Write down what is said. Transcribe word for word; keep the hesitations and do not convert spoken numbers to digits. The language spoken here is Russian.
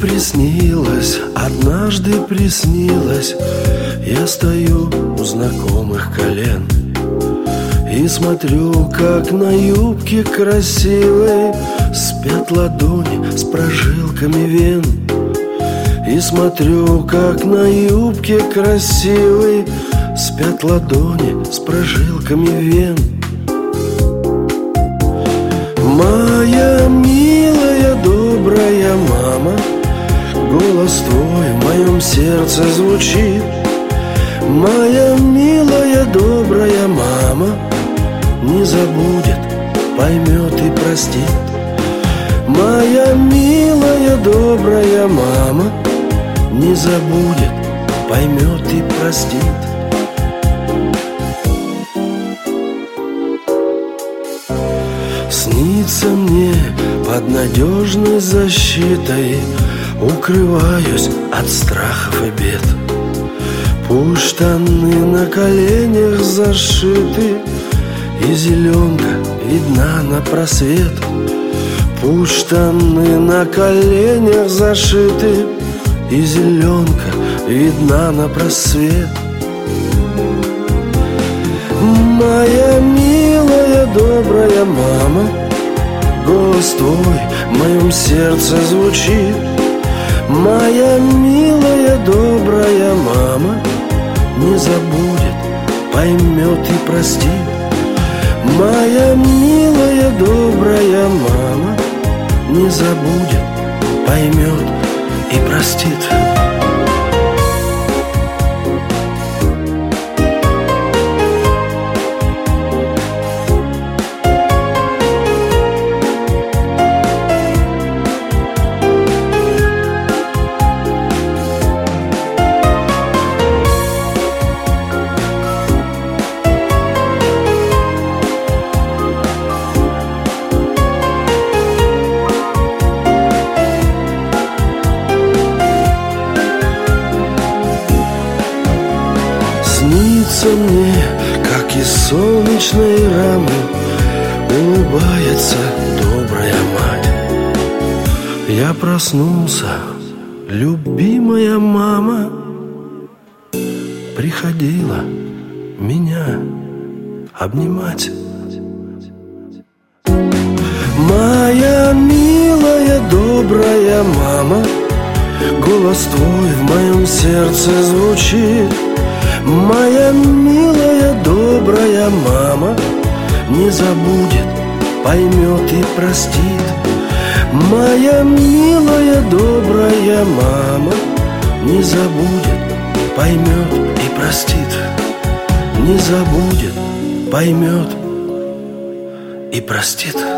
приснилось, однажды приснилось, я стою у знакомых колен и смотрю, как на юбке красивой спят ладони с прожилками вен. И смотрю, как на юбке красивой спят ладони с прожилками вен. Моя милая, добрая мама, голос твой в моем сердце звучит. Моя милая, добрая мама не забудет, поймет и простит. Моя милая, добрая мама не забудет, поймет и простит. Снится мне под надежной защитой, укрываюсь от страхов и бед. Пусть штаны на коленях зашиты, и зеленка видна на просвет. Пусть штаны на коленях зашиты, и зеленка видна на просвет. Моя милая, добрая мама, голос твой в моем сердце звучит. Моя милая, добрая мама не забудет, поймет и простит. Моя милая, добрая мама не забудет, поймет и простит. Снится мне, как из солнечной рамы улыбается добрая мать. Я проснулся, любимая мама приходила меня обнимать. Моя милая, добрая мама, голос твой в моем сердце звучит. Моя милая, добрая мама не забудет, поймет и простит. Моя милая, добрая мама не забудет, поймет и простит. Не забудет, поймет и простит.